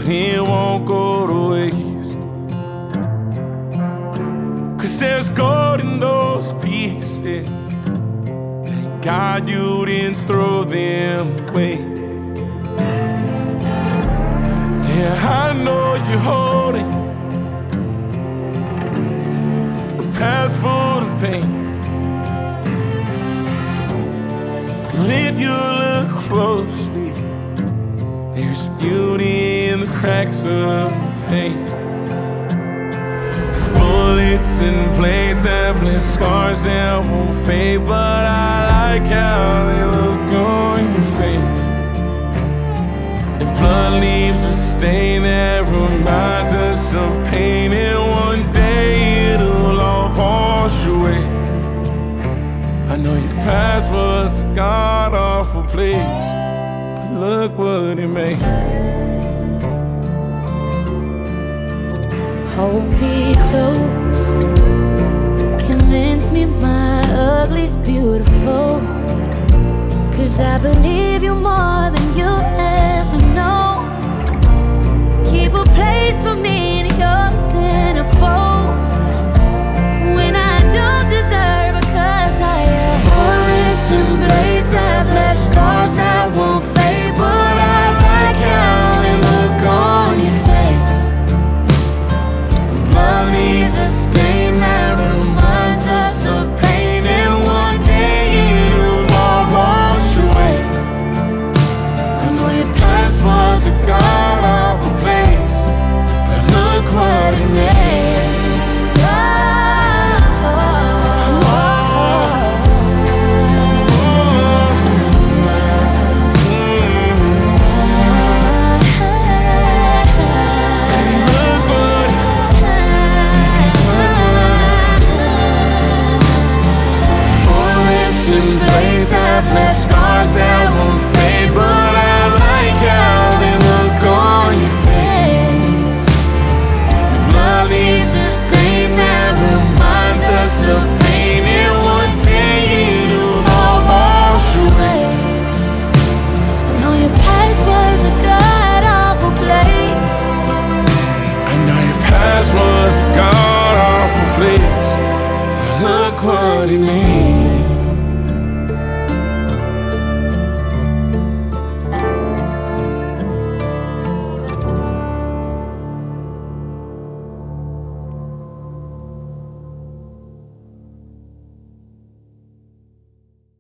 it won't go to waste. 'Cause there's gold in those pieces. Thank God you didn't throw them away. Yeah, I know you're holding a past full of pain. But if you look closely, there's beauty in the cracks of the paint. 'Cause bullets and blades have left scars that won't fade, but I like how they look on your face. And blood leaves a stain that reminds us of pain, and one day it'll all wash away. I know your past was a god-awful place, but look what it made. Hold me close, convince me my ugly's beautiful. 'Cause I believe you more than you ever know. Keep a place for me in your centerfold when I don't deserve it, 'cause I am. Bullets and blades have left scars that won't fade, but I like how they look on your face. Blood leaves a stain that reminds us of pain, and one day it'll all wash away. I know your past was a god-awful place, but look what it made.